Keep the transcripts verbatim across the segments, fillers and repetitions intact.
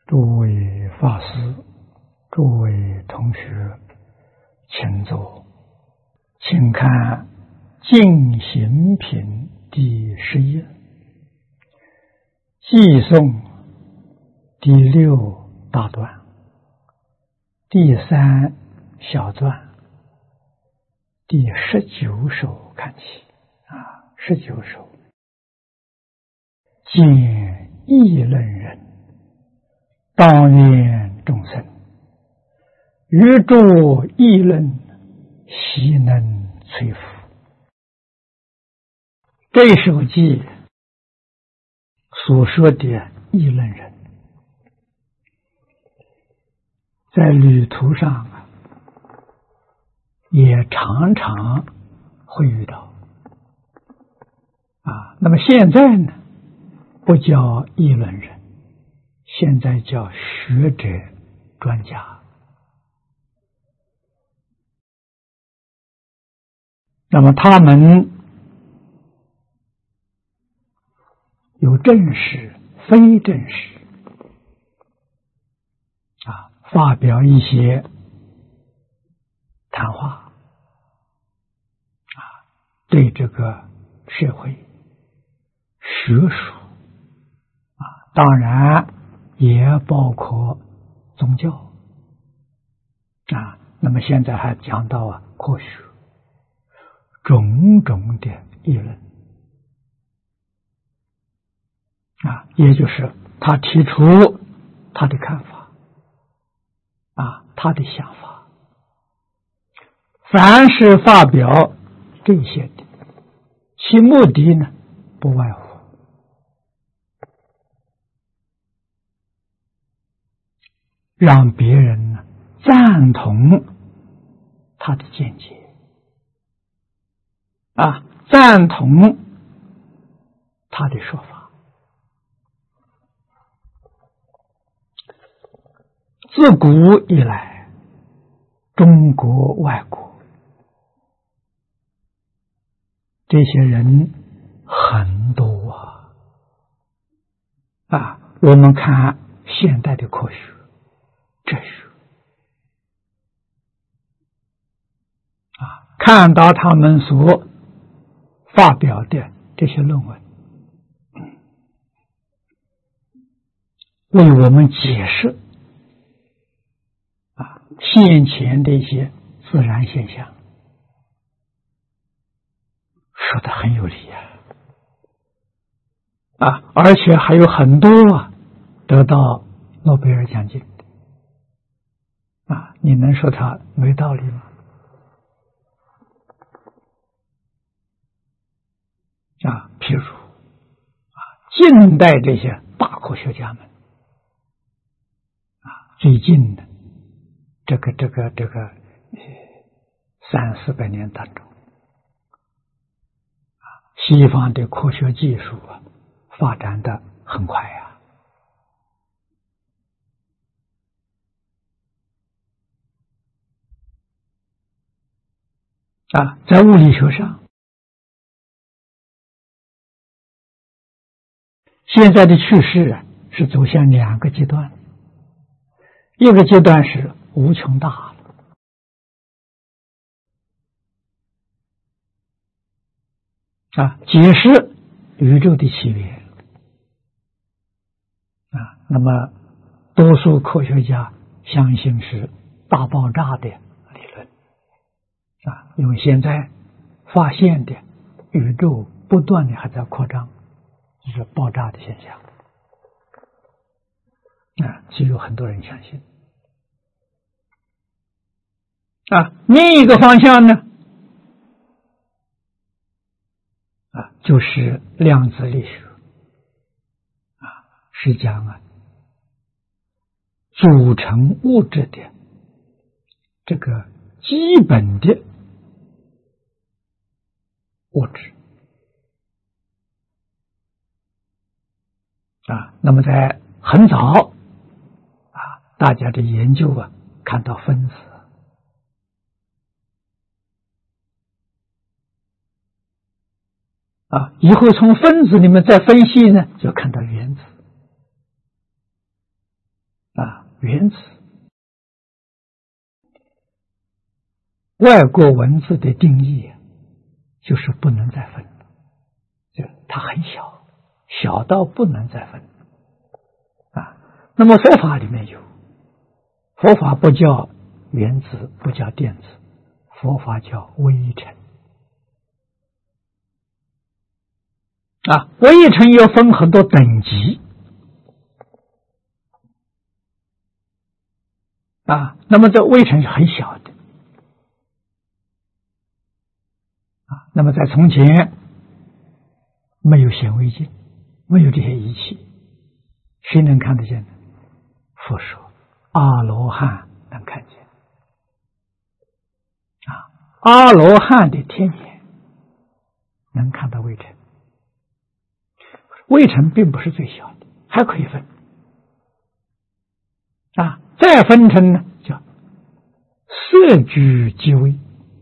诸位法师，诸位同学，请坐，请看《净行品》第十页，寄颂第六大段，第三小段，第十九首看起啊，十九首，见议论人，当愿众生于诸议论，悉能摧伏。这一首偈所说的议论人，在旅途上啊，也常常会遇到啊。那么现在呢，不叫议论人，现在叫学者专家。那么他们有正式非正式啊，发表一些谈话啊，对这个社会学术啊，当然也包括宗教啊。那么现在还讲到啊科学种种的议论啊，也就是他提出他的看法啊，他的想法。凡是发表这些的，其目的呢，不外乎让别人呢赞同他的见解啊，赞同他的说法。自古以来，中国外国这些人很多啊啊！我们看现代的科学、哲学啊，看到他们所发表的这些论文，为我们解释啊现前的一些自然现象，说得很有理啊啊，而且还有很多啊得到诺贝尔奖金的啊，你能说他没道理吗？啊，譬如啊，近代这些大科学家们啊，最近的这个这个这个三四百年当中，啊，西方的科学技术啊，发展的很快呀，啊，在物理学上。现在的趋势啊，是走向两个阶段，一个阶段是无穷大了啊，解释宇宙的起源啊，那么多数科学家相信是大爆炸的理论啊，因为现在发现的宇宙不断的还在扩张，就是爆炸的现象啊，所以有很多人相信啊。另一个方向呢啊，就是量子力学啊，是讲啊组成物质的这个基本的物质啊。那么在很早啊，大家的研究啊，看到分子啊，以后从分子里面再分析呢，就看到原子原子。外国文字的定义就是不能再分，就它很小，小到不能再分啊。那么佛法里面有，佛法不叫原子，不叫电子，佛法叫微尘啊。微尘又分很多等级啊，那么这微尘是很小的啊。那么在从前没有显微镜，没有这些仪器，谁能看得见呢？佛说阿罗汉能看见啊，阿罗汉的天眼能看到微尘。微尘并不是最小的，还可以分啊，再分成呢叫色聚即微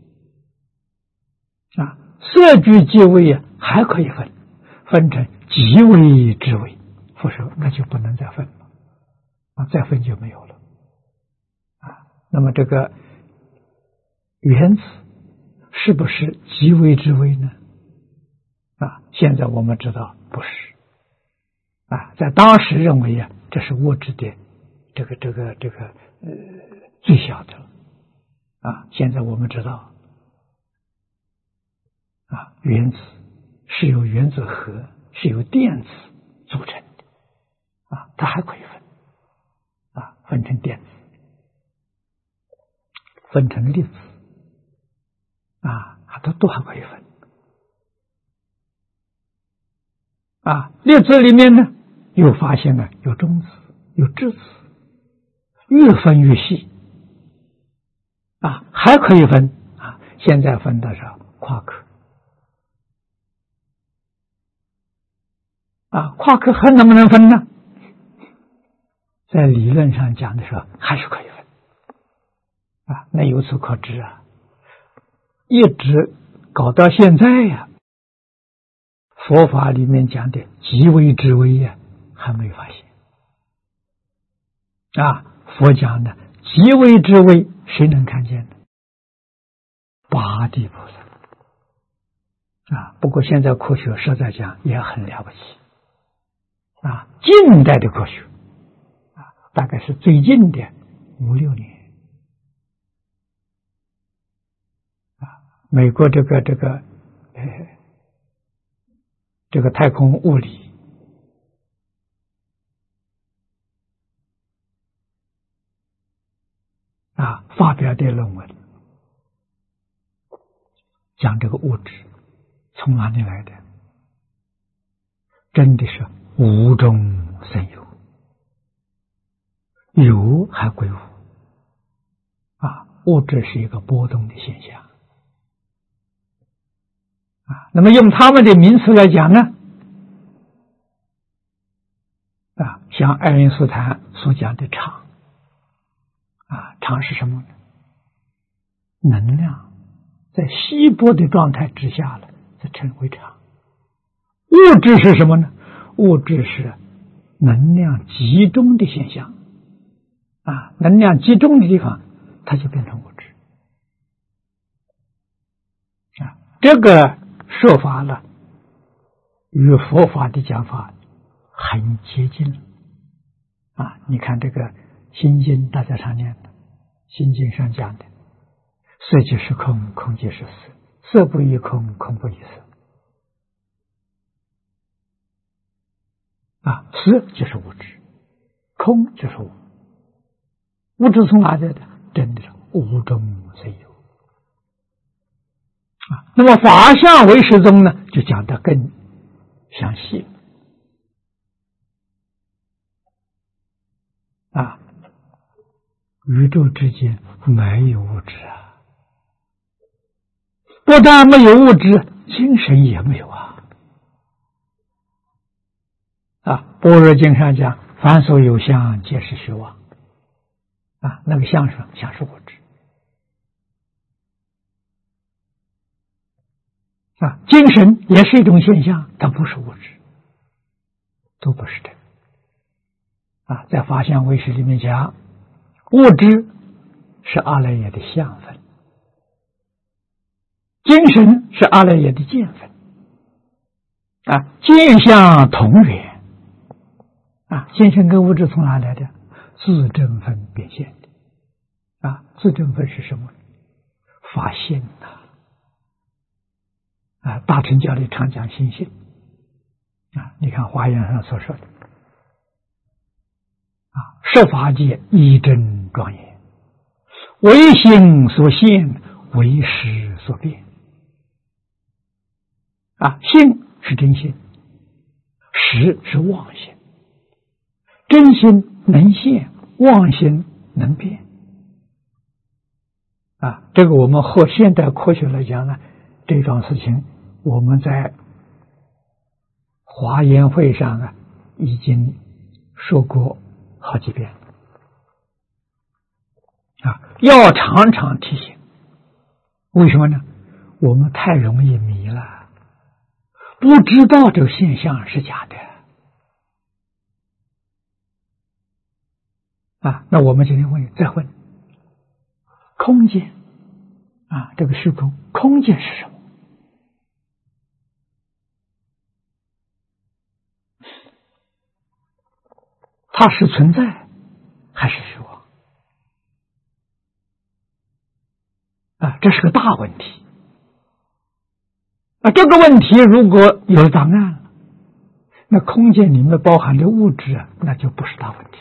啊，色聚即微啊，还可以分分成极微之微。佛说那就不能再分了啊，再分就没有了啊。那么这个原子是不是极微之微呢？啊，现在我们知道不是啊，在当时认为啊，这是物质的这个这个这个呃最小的啊。现在我们知道啊，原子是由原子核，是由电子组成的啊，它还可以分啊，分成电子，分成粒子啊，它都还可以分啊。粒子里面呢，又发现了有中子，有质子，越分越细啊，还可以分啊。现在分的是夸克啊，夸克还能不能分呢？在理论上讲的时候，还是可以分啊。那由此可知啊，一直搞到现在呀、啊，佛法里面讲的极微之微呀、啊，还没发现啊。佛讲的极微之微，谁能看见呢？八地菩萨啊。不过现在科学实在讲也很了不起啊，近代的科学啊，大概是最近的五六年啊，美国这个这个呃这个太空物理啊发表的论文，讲这个物质从哪里来的，真的是无中生有，有还归无啊，物质是一个波动的现象啊。那么用他们的名词来讲呢，啊，像爱因斯坦所讲的场啊，场是什么呢？能量在稀薄的状态之下了，则称为场。物质是什么呢？物质是能量集中的现象啊，能量集中的地方，它就变成物质啊。这个说法呢，与佛法的讲法很接近了啊。你看这个心经，大家常念的心经上讲的色即是空，空即是色，色不异空，空不异色啊。色就是物质，空就是无，物质从哪来的？真的是无中生有啊。那么法相唯识宗呢，就讲得更详细啊。宇宙之间没有物质啊，不但没有物质，精神也没有啊。啊，般若经上讲，凡所有相，皆是虚妄啊。那个相是相是物质啊，精神也是一种现象，它不是物质，都不是这个啊。在法相唯识里面讲物质是阿赖耶的相分，精神是阿赖耶的见分。啊，见相同源啊，精神跟物质从哪来的？自证分变现的啊，自证分是什么？法性啊，啊，大乘教里常讲心性啊，你看华严上所说的啊，设法界一真庄严，唯心所现，唯识所变啊，性是真心，实是妄心，真心能现，妄心能变啊。这个我们和现代科学来讲呢，这桩事情我们在华严会上啊已经说过好几遍啊，要常常提醒。为什么呢？我们太容易迷了，不知道这个现象是假的啊。那我们今天问，再问，空间啊，这个虚空，空间是什么？它是存在还是虚妄啊？这是个大问题啊！这个问题如果有答案了，那空间里面包含的物质啊，那就不是大问题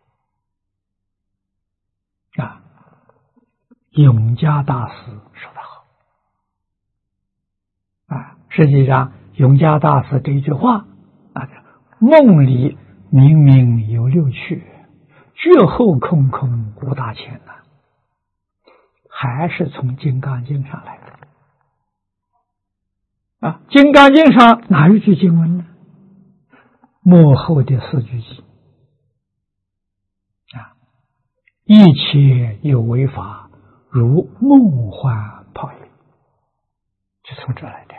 了啊！永嘉大师说得好啊，实际上永嘉大师这一句话啊，梦里明明有六趣，觉后空空无大千呐，还是从《金刚经》上来的啊。《金刚经》上哪一句经文呢？末后的四句偈啊，一切有为法，如梦幻泡影，就从这来的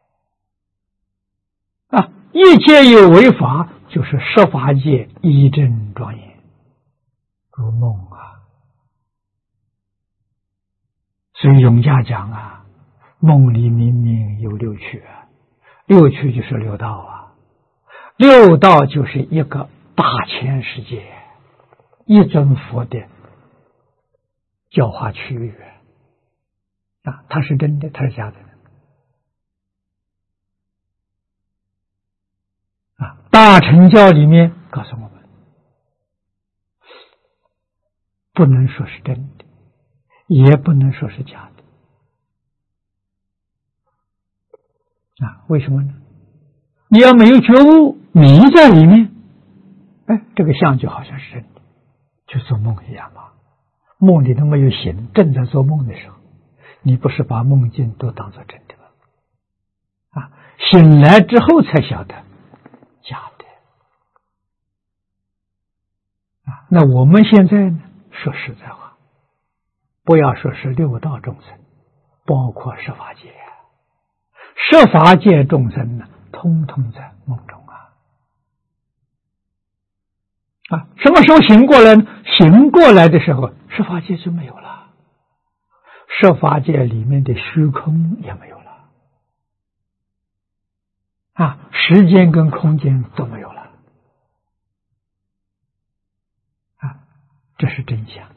啊。一切有为法，就是设法界一真庄严，如梦啊。所以永嘉讲啊，梦里明明有六趣啊，六趣就是六道啊，六道就是一个大千世界，一尊佛的教化区域啊，它是真的，它是假的啊。大乘教里面告诉我们，不能说是真的，也不能说是假的啊。为什么呢？你要没有觉悟，迷在里面，哎，这个相就好像是真的，就做梦一样嘛。梦里都没有醒，正在做梦的时候，你不是把梦境都当作真的吗？啊，醒来之后才晓得假的啊。那我们现在呢，说实在话，不要说是六道众生，包括设法界，设法界众生呢，通通在梦中啊！啊，什么时候醒过来呢？醒过来的时候，设法界就没有了，设法界里面的虚空也没有了，啊，时间跟空间都没有了，啊，这是真相，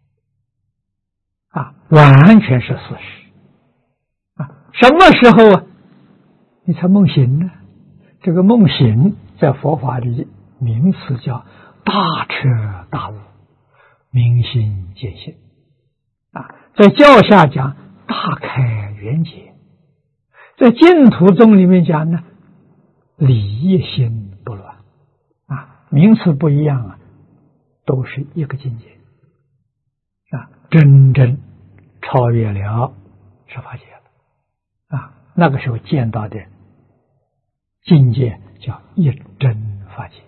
啊，完全是事实，啊，什么时候啊？你才梦醒呢？这个梦醒在佛法里名词叫大彻大悟，明心见性啊，在教下讲大开圆解，在净土宗里面讲呢，理一心不乱啊，名词不一样啊，都是一个境界啊，真正超越了设法界了啊，那个时候见到的境界叫一真法界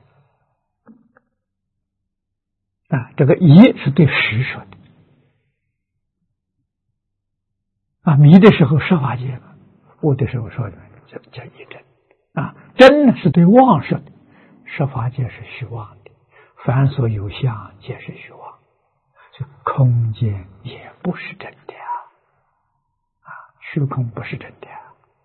啊，这个一是对实说的啊，迷的时候设法界嘛，悟的时候说的叫叫一真啊，真呢是对妄说的，设法界是虚妄的，凡所有相皆是虚妄， 空间也不是真的啊，啊，虚空不是真的啊。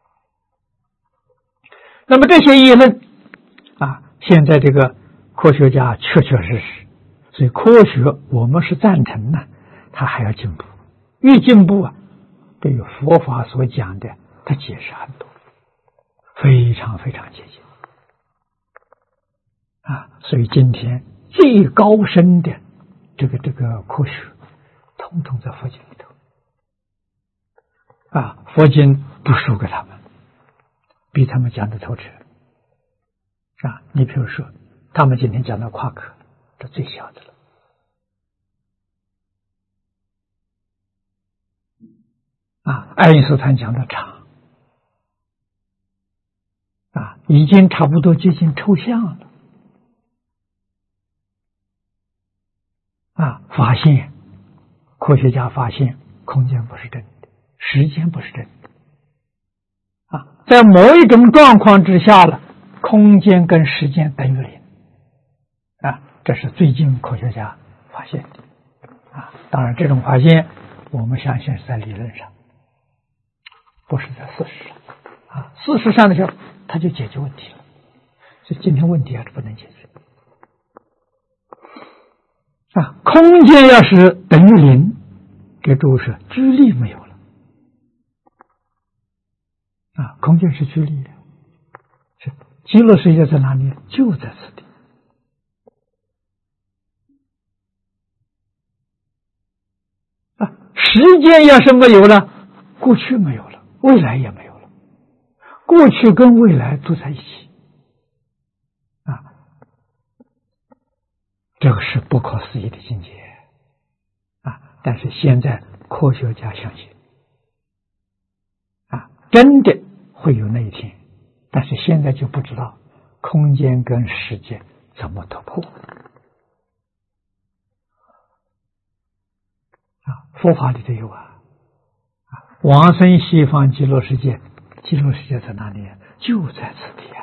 那么这些议论啊，现在这个科学家确确实实，所以科学我们是赞成呢，它还要进步，越进步啊，对于佛法所讲的，它解释很多，非常非常接近啊。所以今天最高深的这个这个科学，统统在佛经里头啊，佛经不输给他们，比他们讲的透彻啊。你比如说，他们今天讲的夸克，这最小的了啊。爱因斯坦讲的场啊，已经差不多接近抽象了啊。发现科学家发现空间不是真的，时间不是真的啊，在某一种状况之下了，空间跟时间等于零啊，这是最近科学家发现的啊。当然，这种发现我们相信是在理论上，不是在事实上啊。事实上的时候，它就解决问题了。所以今天问题还是不能解决啊。空间要是等于零，给诸位说，居力没有了啊。空间是居力的，是极乐世界在哪里？就在此地啊。时间要是没有了，过去没有了，未来也没有了，过去跟未来都在一起啊。这个是不可思议的境界啊！但是现在科学家相信啊，真的会有那一天，但是现在就不知道空间跟时间怎么突破啊。佛法里头有啊，往生西方极乐世界，极乐世界在哪里？就在此地啊。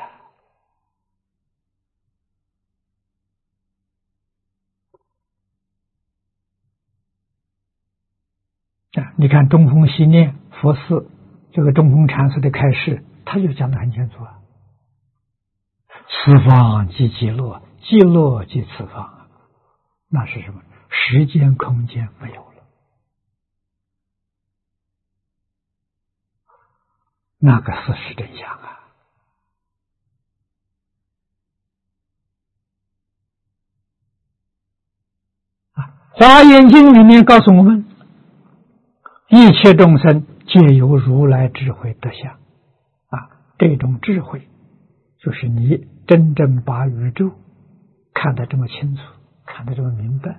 啊，你看东风西念佛寺这个中峰禅师的开示，他就讲得很清楚啊。此方即极乐，极乐即此方，那是什么？时间空间没有了，那个事实真相啊！啊，《华严经》里面告诉我们，一切众生皆有如来智慧德相啊，这种智慧就是你真正把宇宙看得这么清楚，看得这么明白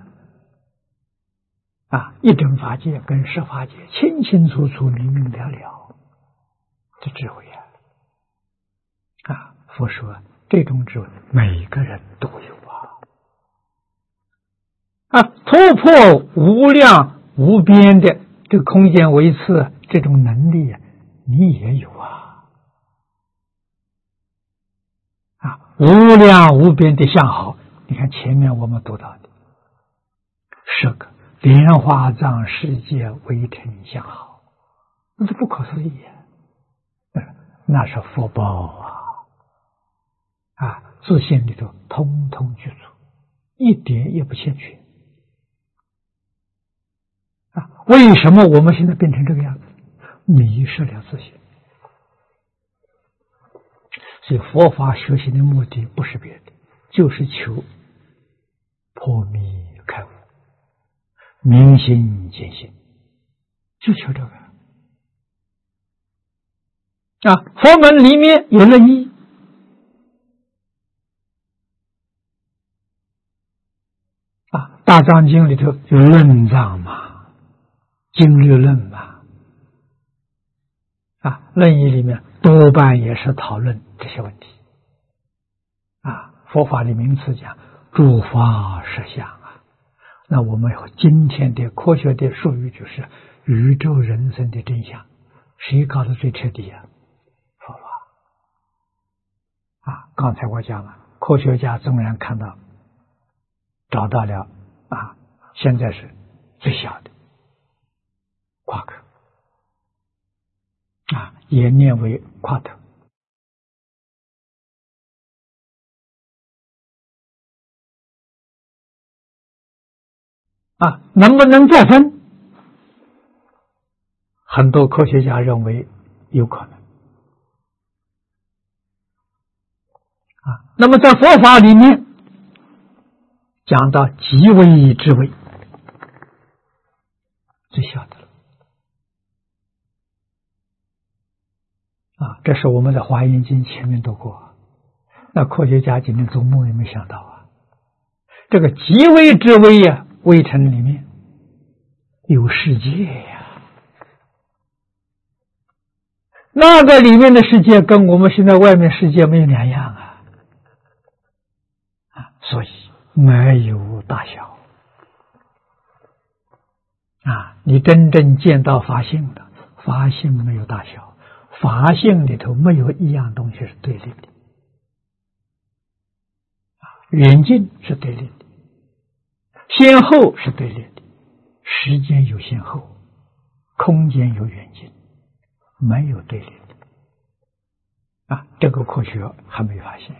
啊，一真法界跟十法界清清楚楚明明了了，这智慧啊！啊，佛说这种智慧每个人都有啊！啊，突破无量无边的这个空间维次这种能力啊，你也有啊！啊，无量无边的相好，你看前面我们读到的十个莲花藏世界微尘相好，那是不可思议啊！那是福报啊！啊，自信里头通通具足，一点也不欠缺啊！为什么我们现在变成这个样子？迷失了自信。所以佛法学习的目的不是别的，就是求破迷开悟，明心见性，就求这个啊！佛门里面有论义啊，大藏经里头有论藏嘛，经律论嘛，啊，论义里面多半也是讨论这些问题啊。佛法的名词讲诸法实相啊，那我们今天的科学的术语就是宇宙人生的真相，谁搞得最彻底啊？佛法啊！刚才我讲了，科学家纵然看到找到了啊，现在是最小的夸克啊，也念为夸特。啊，能不能再分？很多科学家认为有可能。啊，那么在佛法里面讲到极微之微，最小的了。啊，这是我们在《华严经》前面读过，那科学家今天做梦也没想到啊，这个极微之微呀，微尘里面有世界呀，那个里面的世界跟我们现在外面世界没有两样啊，啊，所以没有大小啊，你真正见到法性的，法性没有大小，法性里头没有一样东西是对立的，远近是对立的，先后是对立的，时间有先后，空间有远近，没有对立的啊，这个科学还没发现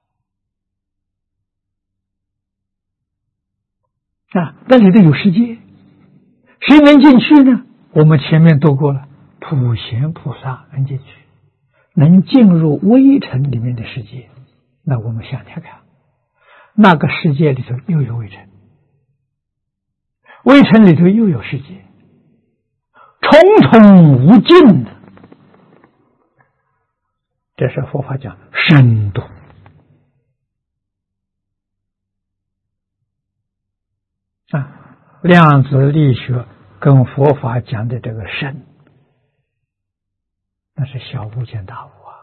啊，那里头有世界，谁能进去呢？我们前面读过了，普贤菩萨能进去，能进入微尘里面的世界。那我们想想看，那个世界里头又有微尘，微尘里头又有世界，重重无尽的，这是佛法讲深度啊，量子力学跟佛法讲的这个深，那是小巫见大巫啊！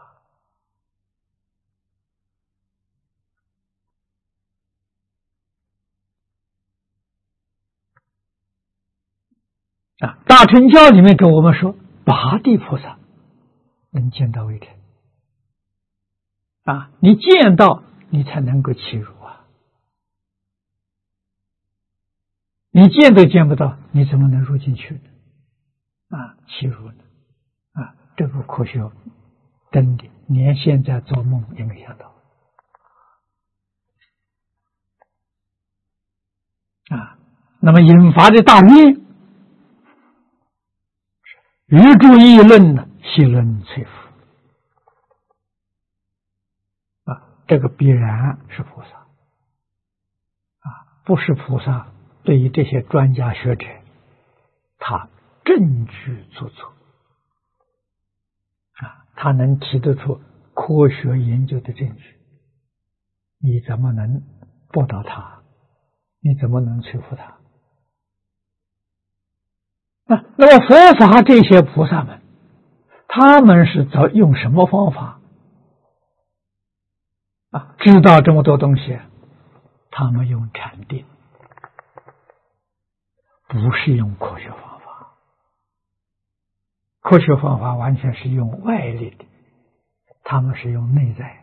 啊，大乘教里面跟我们说，八地菩萨能见到微尘啊，你见到你才能够契入啊，你见都见不到，你怎么能入进去呢？啊，契入呢？啊，这个科学真的连现在做梦也没想到啊。那么引发的大愿，余诸议论呢，悉论摧伏啊，这个必然是菩萨啊，不是菩萨，对于这些专家学者，他证据足足啊，他能提得出科学研究的证据，你怎么能驳倒他？你怎么能说服他？那那么佛法这些菩萨们，他们是找用什么方法啊？知道这么多东西，他们用禅定，不是用科学方法。科学方法完全是用外力的，他们是用内在，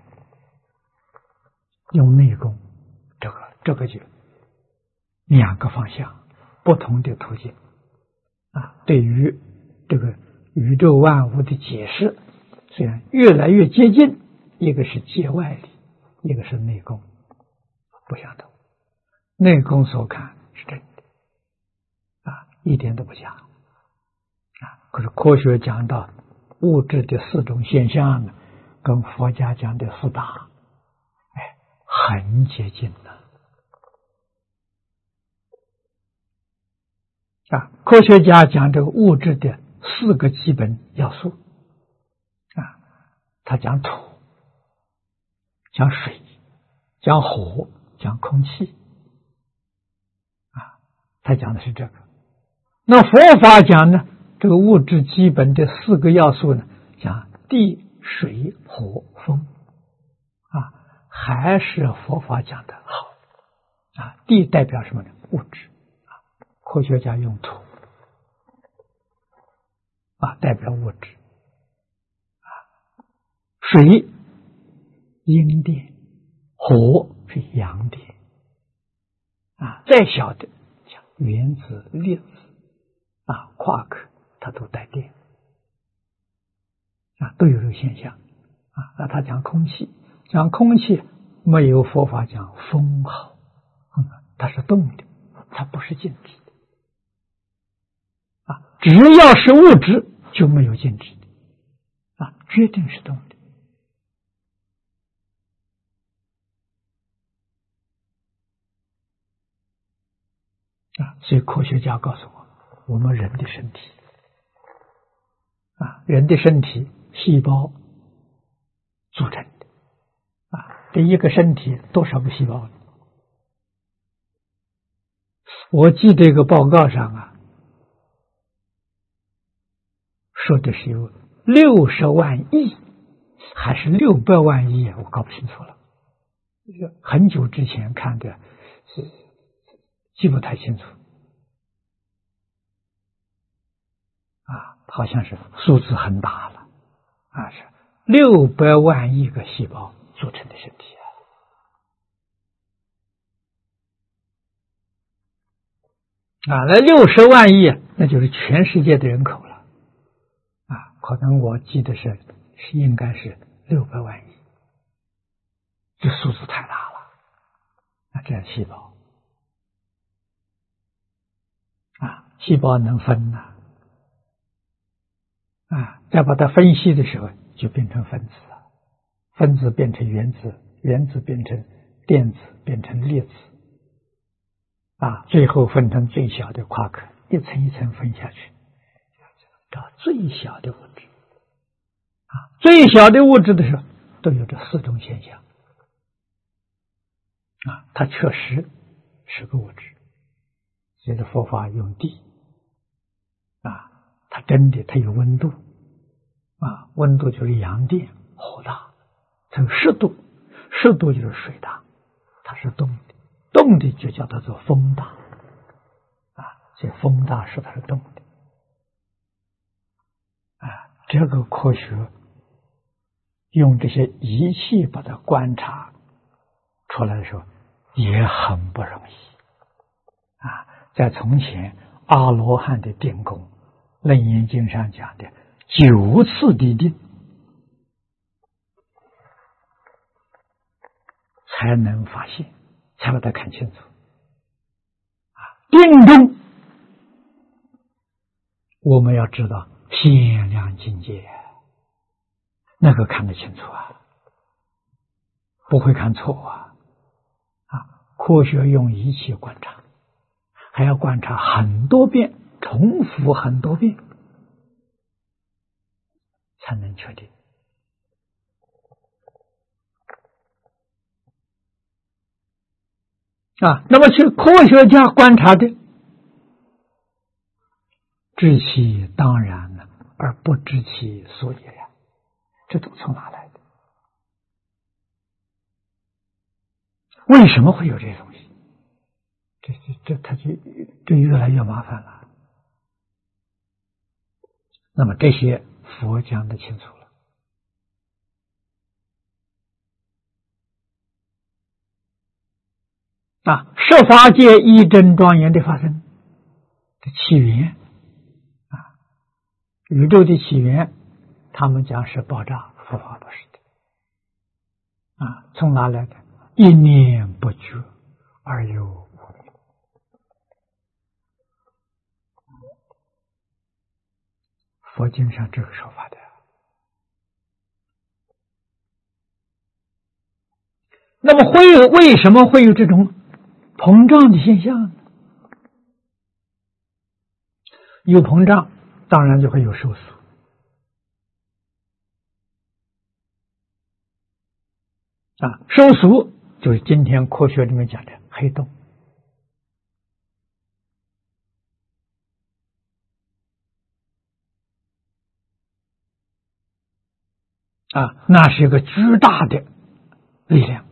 用内功，这个这个就两个方向，不同的途径啊。对于这个宇宙万物的解释，虽然越来越接近，一个是借外力，一个是内功，不相同。内功所看是真的啊，一点都不假啊。可是科学讲到物质的四种现象呢，跟佛家讲的四大，哎，很接近的啊。科学家讲这个物质的四个基本要素啊，他讲土，讲水，讲火，讲空气啊，他讲的是这个。那佛法讲呢，这个物质基本的四个要素呢，讲地水火风啊，还是佛法讲的好啊。地代表什么呢？物质啊，科学家用土啊代表物质啊，水阴电，火是阳电啊，再小的像原子、粒子啊、夸克，它都带电啊，都有这个现象啊。那他讲空气，讲空气没有佛法讲风好，嗯，它是动的，它不是静止的啊。只要是物质就没有静止的啊，决定是动的。啊，所以科学家告诉我，我们人的身体啊，人的身体细胞组成的啊，这一个身体多少个细胞呢？我记得这个报告上啊，说的是有六十万亿还是六百万亿，我搞不清楚了。很久之前看的，是记不太清楚啊，好像是数字很大了啊，是六百万亿个细胞组成的身体啊，那六十万亿那就是全世界的人口了啊，可能我记得是是应该是六百万亿，这数字太大了啊，这样细胞啊，细胞能分呐啊，再把它分析的时候就变成分子了，分子变成原子，原子变成电子，变成粒子啊，最后分成最小的夸克，一层一层分下去，到最小的物质啊，最小的物质的时候都有这四种现象啊，它确实是个物质。所以佛法用地啊，它真的它有温度啊，温度就是阳电火大，它有湿度，湿度就是水大，它是动的，动的就叫它做风大啊，所以风大是它是动的啊。这个科学用这些仪器把它观察出来的时候也很不容易啊。在从前阿罗汉的定功，楞严经上讲的九次的定才能发现，才把它看清楚啊。定中我们要知道限量境界，那个看得清楚啊，不会看错啊。啊，科学用仪器观察，还要观察很多遍，重复很多遍，才能确定啊。那么是科学家观察的，知其当然了，而不知其所以然，这都从哪来的？为什么会有这些东西？这这这，它就就越来越麻烦了。那么这些佛讲得清楚了啊，十法界一真庄严的发生的起源啊，宇宙的起源，他们讲是爆炸，佛法不是的啊，从哪来的？一念不觉而有无明。佛经上这个说法的。那么会有为什么会有这种膨胀的现象呢？有膨胀，当然就会有收缩啊，收缩就是今天科学里面讲的黑洞啊，那是一个巨大的力量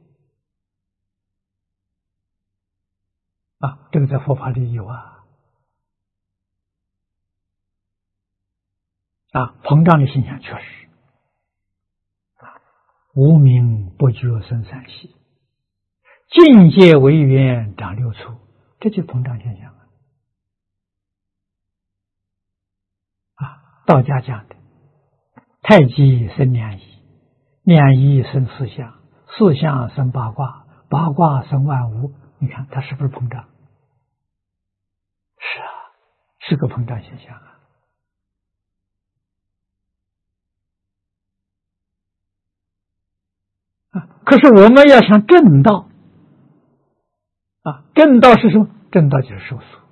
啊，这个在佛法里有啊啊，膨胀的现象确实啊，无明不觉生三习，境界为缘长六处，这就是膨胀现象。 道家讲的，太极生两仪，两仪生四象，四象生八卦，八卦生万物。你看它是不是膨胀？是啊，是个膨胀现象啊。啊，可是我们要想正道啊，正道是什么？正道就是受俗，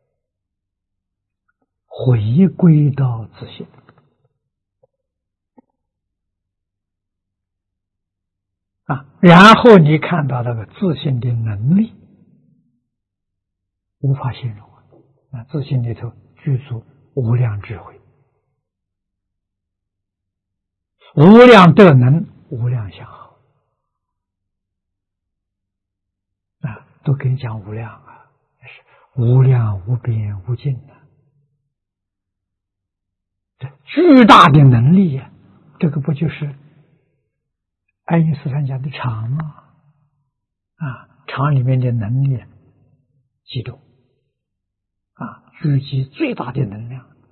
回归到自性。啊，然后你看到那个自信的能力，无法形容啊！啊，自信里头具足无量智慧、无量德能、无量相好啊，都可以讲无量啊，是无量无边无尽的、啊，这巨大的能力呀、啊！这个不就是爱因斯坦讲的场吗？啊，场里面的能力集中，啊，聚集最大的能量。啊，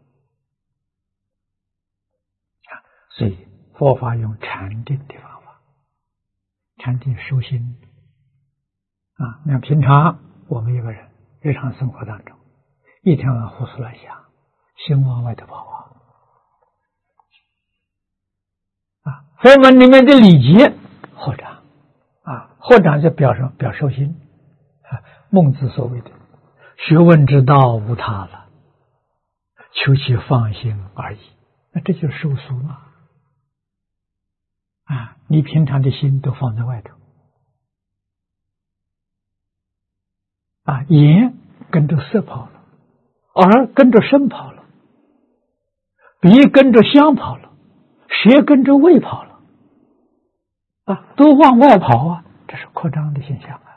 所以佛法用禅定的方法，禅定修心。啊，那平常我们一个人日常生活当中，一天晚上胡思乱想，心往外头跑啊。啊，佛门里面的礼节，合掌啊，合掌就表示表受心啊。孟子所谓的学问之道无他了，求其放心而已。那这就是受俗嘛。啊，你平常的心都放在外头啊，眼跟着色跑了，耳跟着声跑了，鼻跟着香跑了，舌跟着胃跑了，啊，都往外跑啊，这是扩张的现象啊。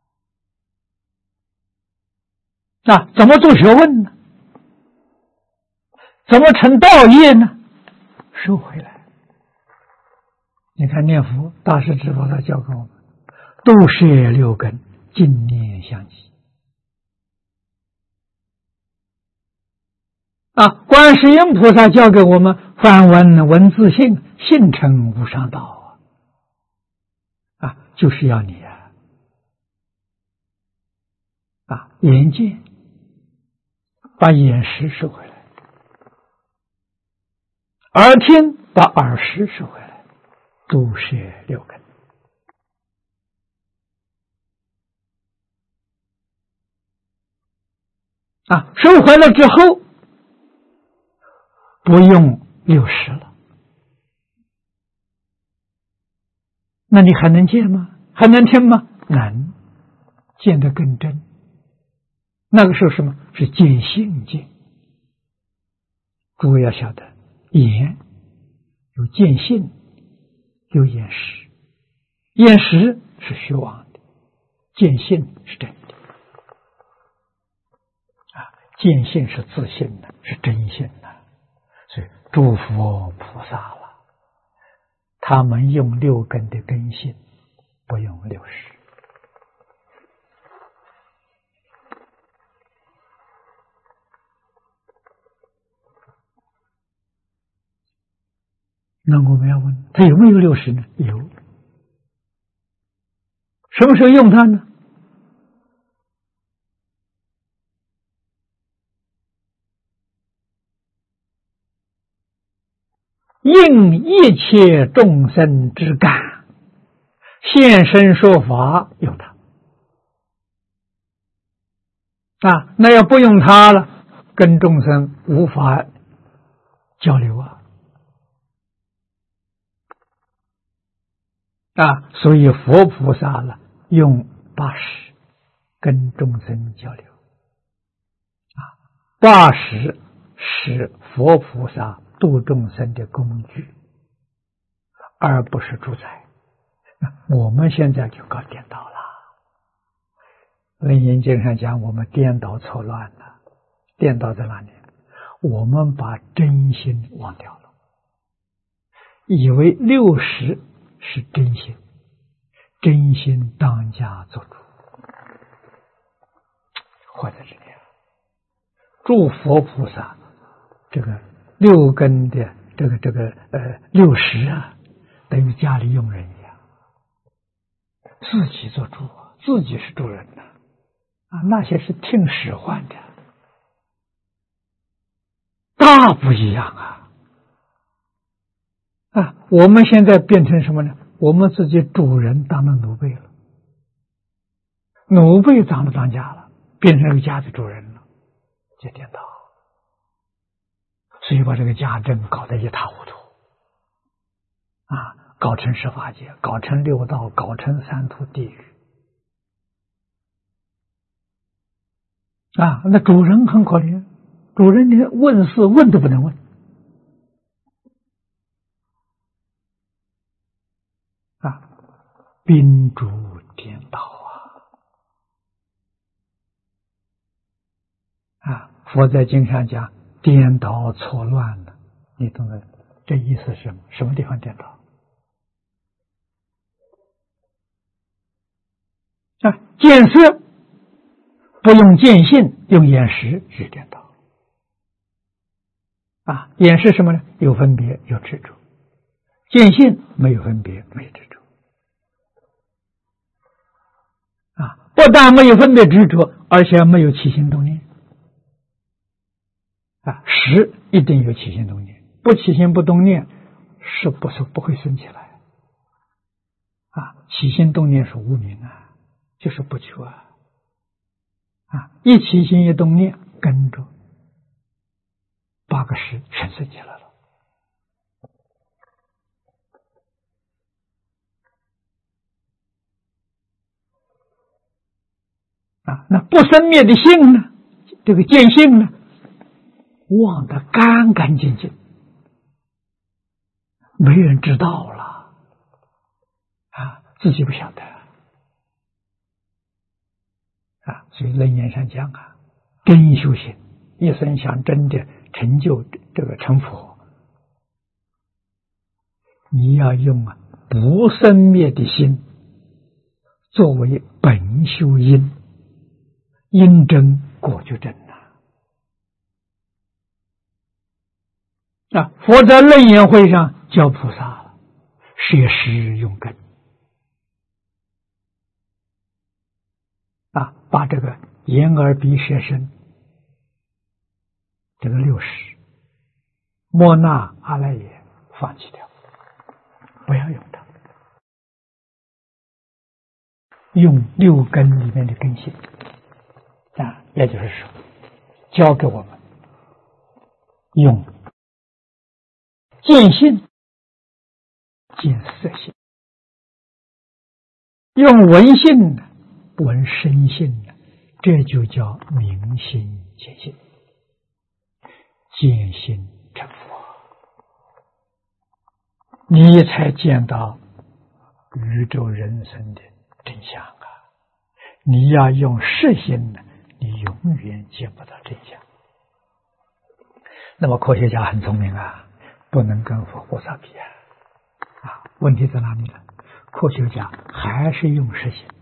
那怎么做学问呢？怎么成道业呢？收回来。你看念佛，大师智菩萨教给我们，都摄六根，净念相继。啊，观世音菩萨教给我们，梵文文自性，性成无上道啊！啊，就是要你啊，啊，眼见，把眼识收回来；耳听，把耳识收回来，都摄六根。啊，收回来之后，不用六识了，那你还能见吗？还能听吗？能，见得更真。那个时候什么是见性见？诸位要晓得，眼有见性，有眼识，眼识是虚妄的，见性是真的。啊，见性是自性的，是真性的。所以诸佛菩萨了，他们用六根的根性，不用六识。那我们要问，他有没有六识呢？有。什么时候用它呢？应一切众生之感，现身说法用它啊，那要不用它了，跟众生无法交流啊啊，所以佛菩萨了用八识跟众生交流啊，八识是佛菩萨度众生的工具，而不是主宰。我们现在就搞颠倒了。楞严经上讲，我们颠倒错乱了。颠倒在哪里？我们把真心忘掉了，以为六识是真心，真心当家做主，坏在这里。诸佛菩萨这个六根的这个这个呃六识啊，等于家里佣人一样，自己做主，自己是主人呐。啊，那些是听使唤的，大不一样啊！啊，我们现在变成什么呢？我们自己主人当了奴婢了，奴婢当了当家了，变成这个家的主人了，这颠倒，所以把这个家政搞得一塌糊涂啊，搞成十法界，搞成六道，搞成三途地狱。啊，那主人很可怜，主人连问事问都不能问啊，宾主颠倒啊！啊，佛在经上讲颠倒错乱了，你懂得这意思是什么？什么地方颠倒？啊，见色不用见性，用眼识是颠倒。啊，眼识什么呢？有分别，有执着；见性没有分别，没有执着。啊，不但没有分别执着，而且没有起心动念。啊，识一定有起心动念，不起心不动念，是不是不会生起来？啊，起心动念是无明啊，就是不求啊。啊，一起心一动念，跟着八个识全生起来了。啊，那不生灭的性呢？这个见性呢？忘得干干净净，没人知道了，啊，自己不晓得。啊，所以楞严上讲啊，真修行，一生想真的成就这个成佛，你要用啊不生灭的心作为本修因，因真果就真呐。啊，佛在楞严会上教菩萨了，摄施用根。啊，把这个眼耳鼻舌身这个六识莫那阿赖耶放弃掉，不要用它，用六根里面的根性啊，也就是说教给我们用见性见色性，用闻性呢闻声性呢，这就叫明心见性，见性成佛，你才见到宇宙人生的真相啊！你要用实心呢，你永远见不到真相。那么科学家很聪明啊，不能跟佛菩萨比啊！啊，问题在哪里呢？科学家还是用实心。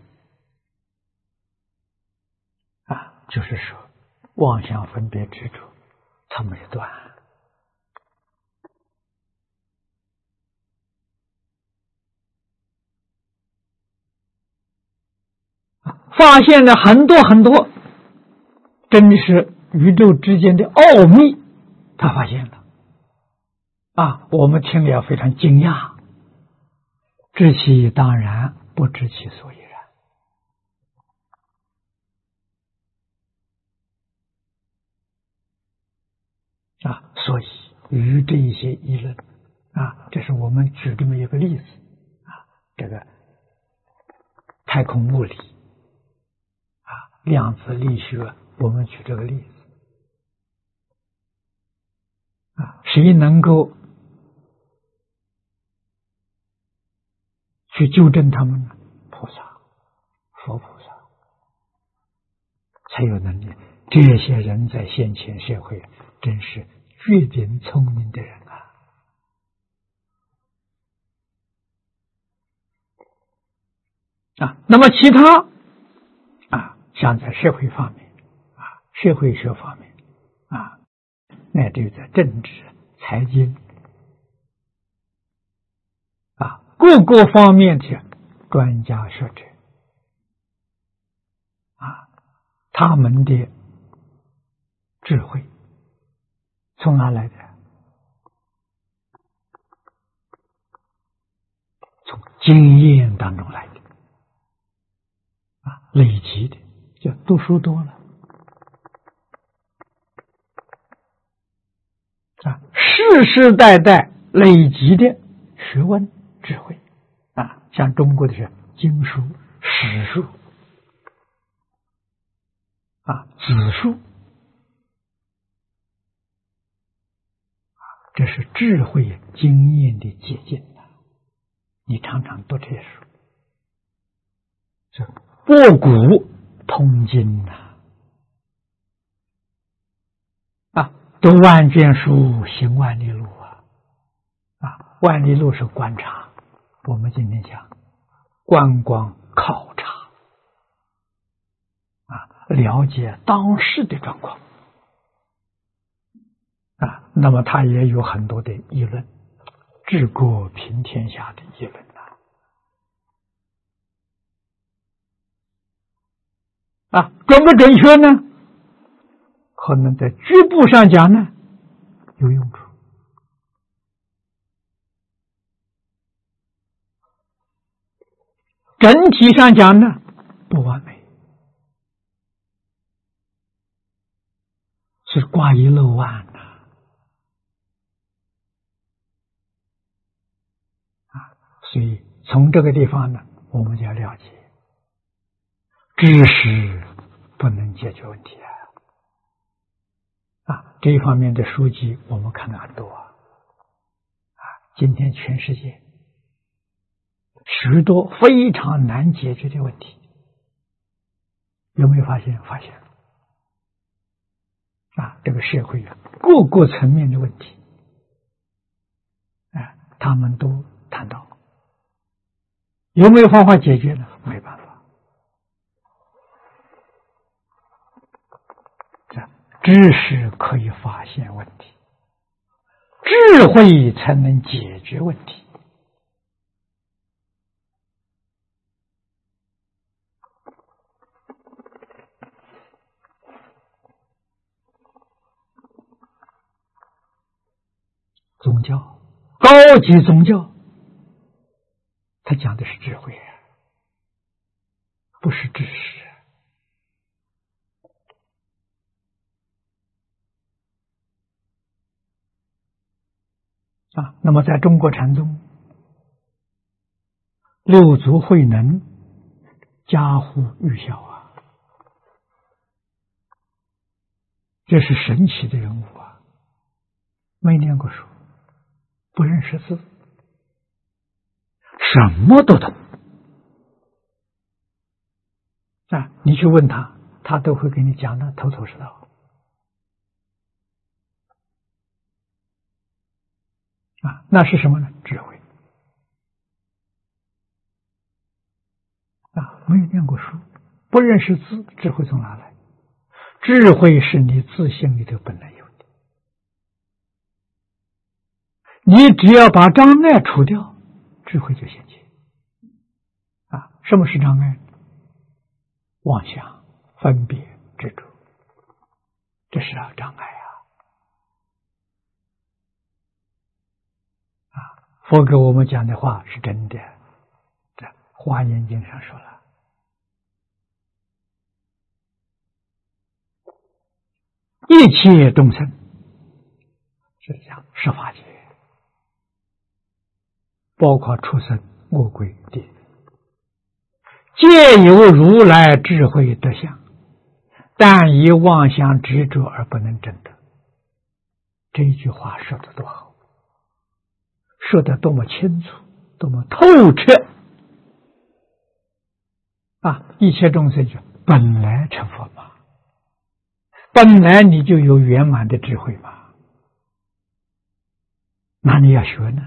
啊，就是说，妄想分别执着，它没断。发现了很多很多，真的是宇宙之间的奥秘，他发现了。啊，我们听了非常惊讶，知其当然，不知其所以然。啊，所以与这一些议论啊，这是我们举这么一个例子啊，这个太空物理啊，量子力学，我们举这个例子啊，谁能够去纠正他们呢？菩萨、佛菩萨才有能力。这些人在先前社会真是绝顶聪明的人啊！啊，那么其他啊，像在社会方面啊，社会学方面啊，乃至于在政治、 财经啊，各个方面的专家学者啊，他们的智慧从哪来的？从经验当中来的啊，累积的，就读书多了啊，世世代代累积的学问智慧啊，像中国的是经书、史书啊、子书，这是智慧经验的结晶啊！你常常读这些书，这博古通今呐！啊，读万卷书，行万里路啊！啊，万里路是观察，我们今天讲观光考察啊，了解当时的状况啊，那么他也有很多的议论，治国平天下的议论呐。啊，准不准确呢？可能在局部上讲呢，有用处。整体上讲呢，不完美，是挂一漏万呐。啊，所以从这个地方呢，我们就要了解，知识不能解决问题啊。啊，这一方面的书籍我们看到很多啊。啊，今天全世界许多非常难解决的问题，有没有发现？发现啊，这个社会各个层面的问题，啊，他们都谈到，有没有方法解决呢？没办法。知识可以发现问题，智慧才能解决问题。宗教，高级宗教，它讲的是智慧啊，不是知识。啊，那么在中国禅宗，六祖慧能家喻户晓啊，这是神奇的人物啊，没念过书，不认识字，什么都懂啊！你去问他，他都会给你讲的头头是道啊！那是什么呢？智慧啊！没有念过书，不认识字，智慧从哪来？智慧是你自性里头本来有的，你只要把障碍除掉，智慧就显现啊！什么是障碍？妄想、分别、执着，这是啊障碍啊！啊，佛给我们讲的话是真的，这《华严经》上说了，一切众生是讲十法界，包括畜生、恶鬼、地狱，皆有如来智慧德相，但以妄想执着而不能证得。这一句话说得多好，说得多么清楚，多么透彻啊！一切众生就本来成佛嘛，本来你就有圆满的智慧嘛，那你要学呢？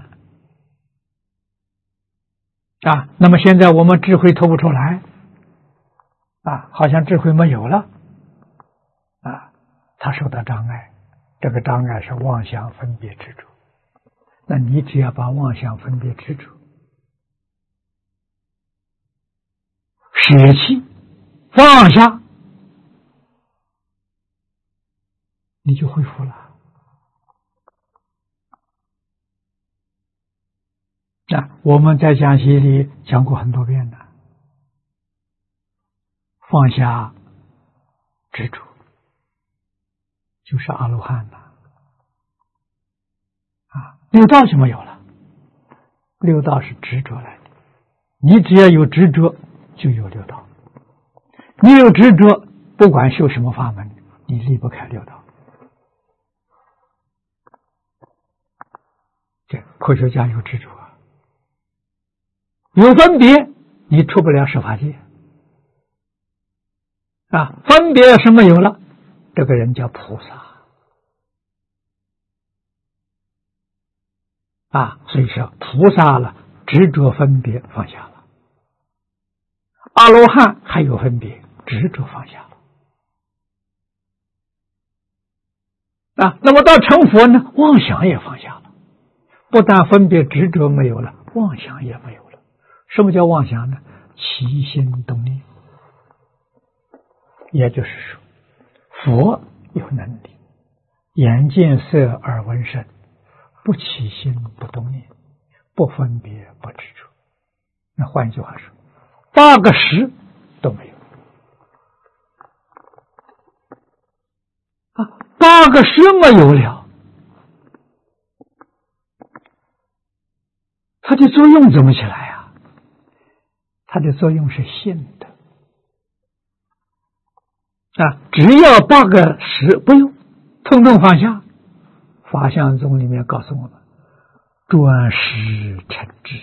啊，那么现在我们智慧透不出来啊，好像智慧没有了啊，它受到障碍，这个障碍是妄想分别执着那你只要把妄想分别执着舍弃放下，你就恢复了。那我们在讲习里讲过很多遍了，放下执着就是阿罗汉了啊，六道就没有了。六道是执着来的，你只要有执着就有六道，你有执着不管修什么法门你离不开六道。这科学家有执着，有分别你出不了十法界啊，分别什么有了，这个人叫菩萨啊，所以说菩萨了，执着分别放下了；阿罗汉还有分别，执着放下了啊。那么到成佛呢，妄想也放下了，不但分别执着没有了，妄想也没有了。什么叫妄想呢？起心动念。也就是说，佛有能力眼见色耳闻声，不起心不动念，不分别不执着。那换句话说，八个识都没有啊，八个识没有了，它的作用怎么起来啊？它的作用是信的啊，只要八个识不用，通通放下。法相宗里面告诉我们，转识成智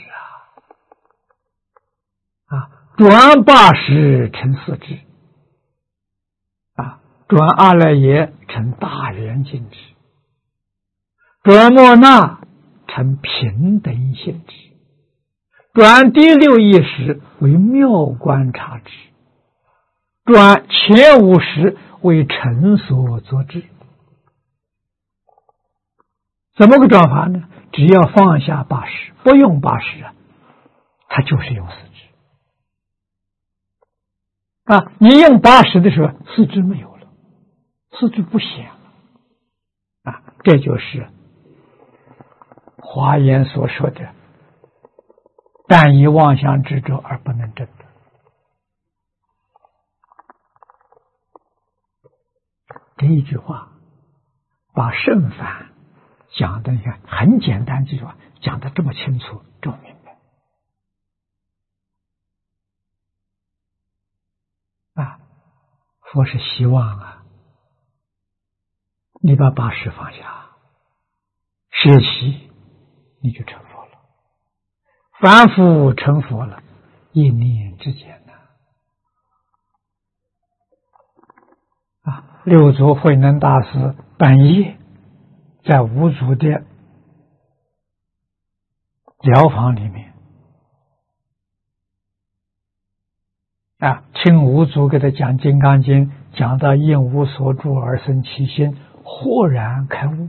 啊，啊，转八识成四智，啊，转阿赖耶成大圆净智，转莫那成平等性智，转第六意识为妙观察智，转前五识为成所作智。怎么个转法呢？只要放下八识，不用八识啊，它就是用四智啊。你用八识的时候，四智没有了，四智不显了啊。这就是华严所说的但以妄想执着而不能证得。这一句话把圣法讲的，你看很简单，这句话讲的这么清楚，这么明白啊！佛是希望啊，你把八识放下，舍弃，你就成佛了。凡夫成佛了，一念之间呢啊！六祖慧能大师半夜在五祖的疗房里面啊，听五祖给他讲《金刚经》，讲到应无所住而生其心，豁然开悟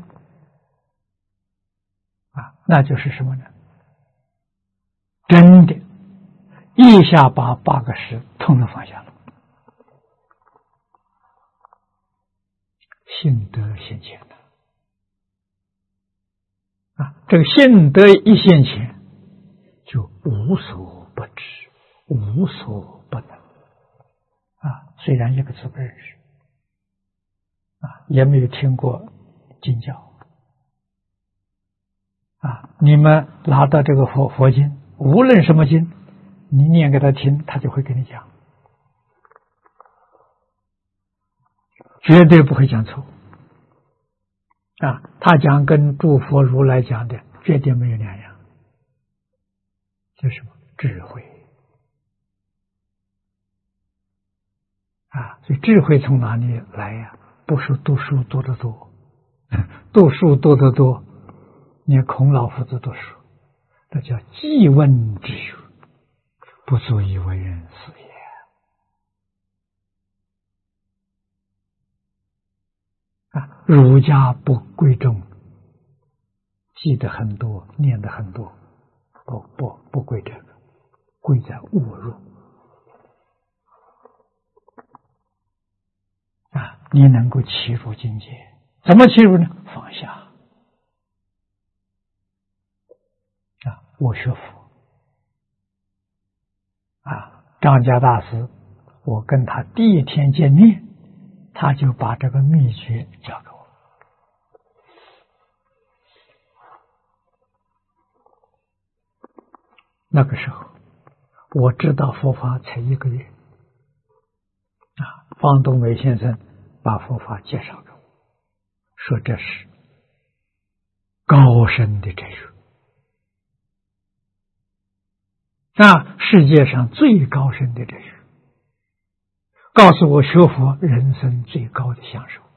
啊，那就是什么呢？真的一下把八个识通通放下了，性德现前的啊，这个性德一现前，就无所不知，无所不能啊。虽然一个字不认识啊，也没有听过经教啊，你们拿到这个佛佛经，无论什么经，你念给他听，他就会跟你讲，绝对不会讲错啊。他讲跟诸佛如来讲的绝对没有两样，这是什么？智慧啊！所以智慧从哪里来呀？不是读书读得多，读书读得多，连孔老夫子都说，那叫记问之学，不足以为人师也啊！儒家不贵重记得很多，念的很多，不不不归这个，归在悟入啊！你能够契入境界，怎么契入呢？放下啊！我学佛啊，张家大师，我跟他第一天见面，他就把这个秘诀教给我。那个时候，我知道佛法才一个月，啊，方东梅先生把佛法介绍给我，说这是高深的哲学，啊，世界上最高深的哲学，告诉我学佛人生最高的享受。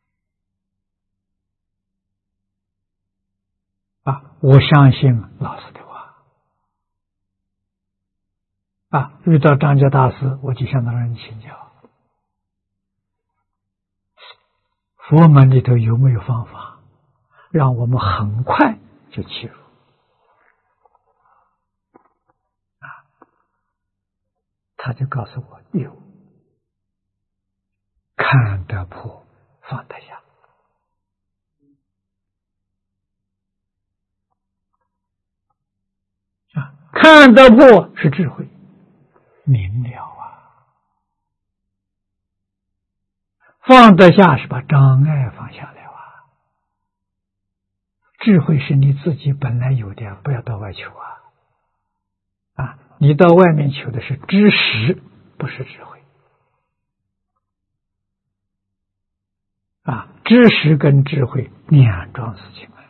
啊，我相信老师的话。啊，遇到张家大师，我就向他人请教，佛门里头有没有方法，让我们很快就切入？啊，他就告诉我有，看得破，放得下。啊，看得破是智慧。明了啊，放得下是把障碍放下来啊。智慧是你自己本来有的，不要到外求啊。啊，你到外面求的是知识，不是智慧。啊，知识跟智慧两桩事情啊。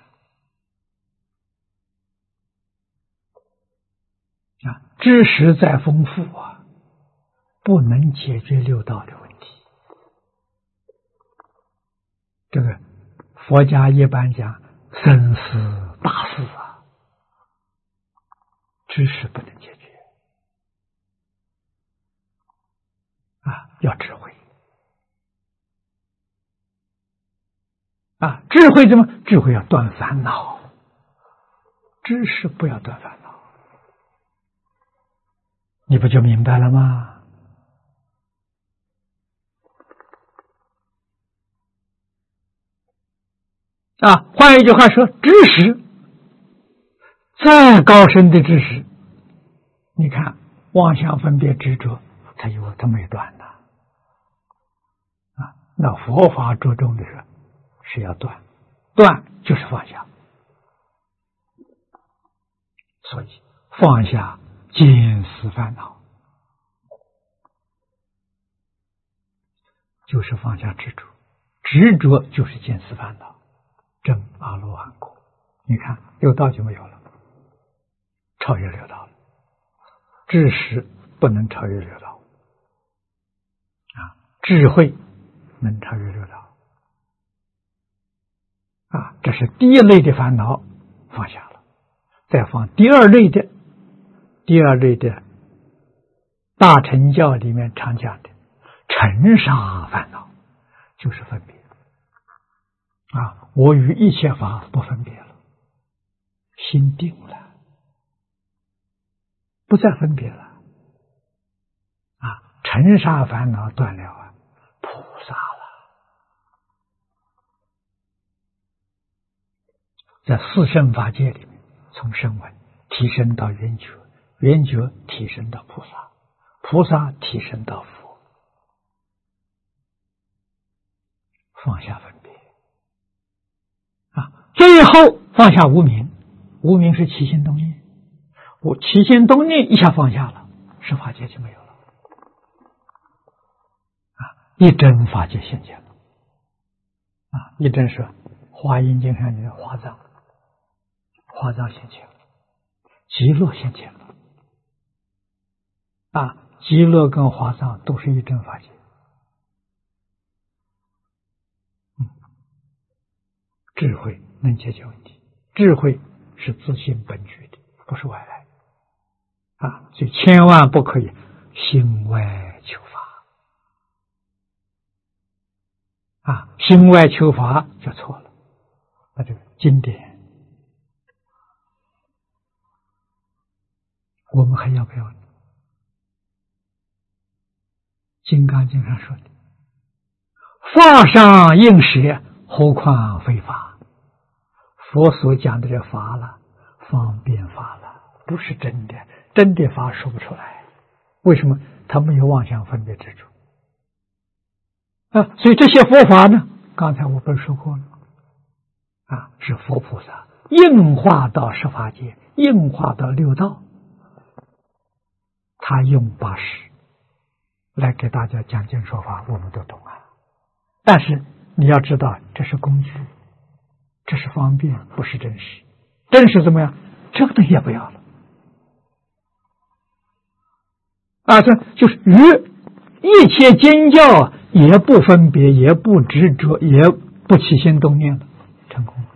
啊，知识再丰富啊，不能解决六道的问题。这个佛家一般讲生死大事啊，知识不能解决啊，要智慧啊，智慧怎么？智慧要断烦恼，知识不要断烦恼。你不就明白了吗？啊，换一句话说，知识再高深的知识，你看妄想分别执着，它有它没断的啊。那佛法着重的是是要断，断就是放下，所以放下见思烦恼，就是放下执着，执着就是见思烦恼，证阿罗汉果。你看六道就没有了，超越六道了。知识不能超越六道啊，智慧能超越六道啊，这是第一类的烦恼放下了，再放第二类的。第二类的大乘教里面常讲的尘沙烦恼，就是分别啊，我与一切法不分别了，心定了，不再分别了啊，尘沙烦恼断了啊，菩萨了。在四圣法界里面，从声闻提升到圆觉，圆觉提升到菩萨，菩萨提升到佛，放下分别啊，最后放下无明，无明是起心动念，我起心动念一下放下了，十法界就没有了啊，一真法界现前了啊，一真是华严经上的华藏，华藏现前了，极乐现前了。啊，极乐跟华藏都是一真法界，嗯，智慧能解决问题，智慧是自性本具的，不是外来啊，所以千万不可以心外求法啊，心外求法就错了。那这个经典我们还要不要？金刚经上说的，法上应舍，何况非法？佛所讲的这法了，方便法了，不是真的，真的法说不出来。为什么？他没有妄想分别执着啊！所以这些佛法呢，刚才我不是说过了啊，是佛菩萨应化到十法界，应化到六道，他用八识来给大家讲经说法，我们都懂啊。但是你要知道，这是工具，这是方便，不是真实。真实怎么样？这个东西也不要了啊！这就是与一切经教也不分别，也不执着，也不起心动念了，成功了。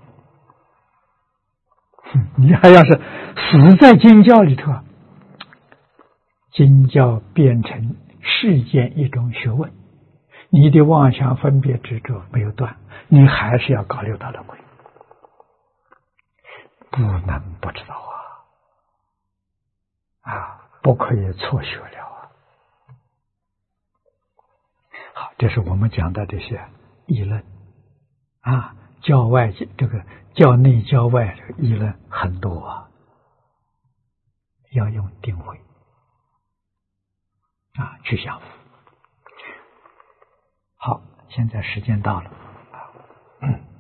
你还要是死在经教里头，经教变成世间一种学问，你的妄想分别执着没有断，你还是要搞六道轮回，不能不知道啊！啊，不可以错学了啊！好，这是我们讲的这些议论啊，教外这个教内教外这个议论很多啊，要用定慧啊去降伏。好，现在时间到了。嗯